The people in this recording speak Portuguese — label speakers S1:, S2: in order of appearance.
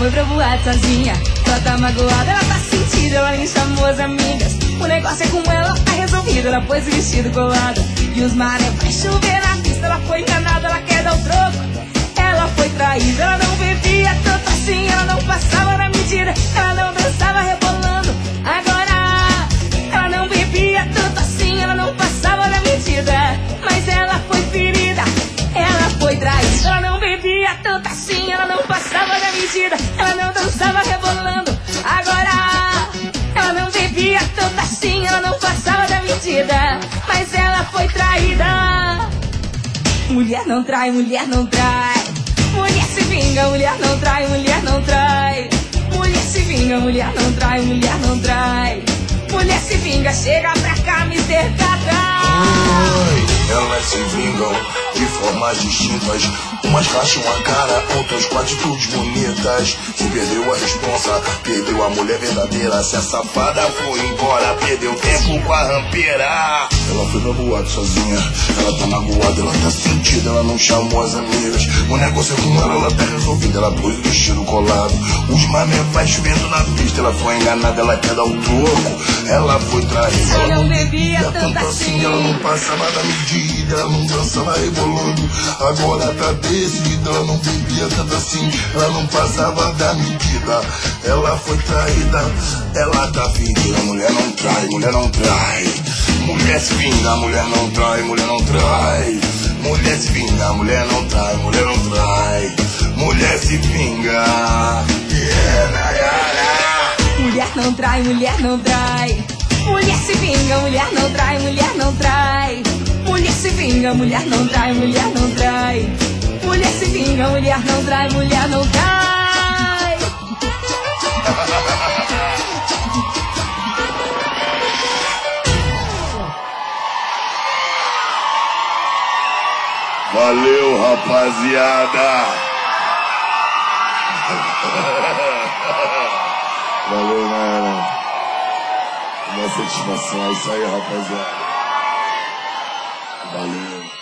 S1: foi pra boate sozinha. Ela tá magoada, ela tá sentida, ela nem chamou as amigas. O negócio é com ela, tá resolvido. Ela pôs o vestido colado e os maré vai chover na pista. Ela foi enganada, ela quer dar o troco. Ela foi traída, ela não bebia tanto assim. Ela não passava na medida, ela não dançava rebolando. Agora, ela não bebia tanto assim. Ela não passava na medida, mas ela foi ferida. Ela foi traída, ela não bebia tanto assim. Ela não passava na medida, ela não dançava rebolando. Agora, ela não bebia tanto assim. Ela não passava da medida, mas ela foi traída. Mulher não trai, mulher não trai. Mulher se vinga, mulher não trai, mulher não trai. Mulher se vinga, mulher não trai, mulher não trai. Mulher se vinga, chega pra cá, Mr. Cacá.
S2: Elas se vingam de formas distintas. Umas racham a cara, outras com atitudes bonitas. Se perdeu a responsa, perdeu a mulher verdadeira. Se a safada foi embora, perdeu tempo com a rampeira. Ela foi pra boate sozinha, ela tá magoada, ela tá sentida, ela não chamou as amigas. O negócio é com ela tá resolvido, ela pôs o vestido colado. Os mané vai chovendo na pista, ela foi enganada, ela quer dar o troco. Ela foi traída,
S1: ela não bebia tanto assim.
S2: Ela não passava da medida, ela não dançava rebolando. Agora tá decidida, ela não bebia tanto assim. Ela não passava da medida, ela foi traída. Ela tá ferida, mulher não trai, mulher não trai. Mulher se vinga, mulher não trai, mulher não trai. Mulher se vinga, mulher não trai, mulher não trai. Mulher se vinga,
S1: mulher não trai, mulher não trai. Mulher se vinga, mulher não trai, mulher não trai. Mulher se vinga, mulher não trai, mulher não trai. Mulher se vinga, mulher não trai, mulher não trai.
S2: Valeu, rapaziada. Valeu, mano. Uma satisfação. É isso aí, rapaziada. Valeu.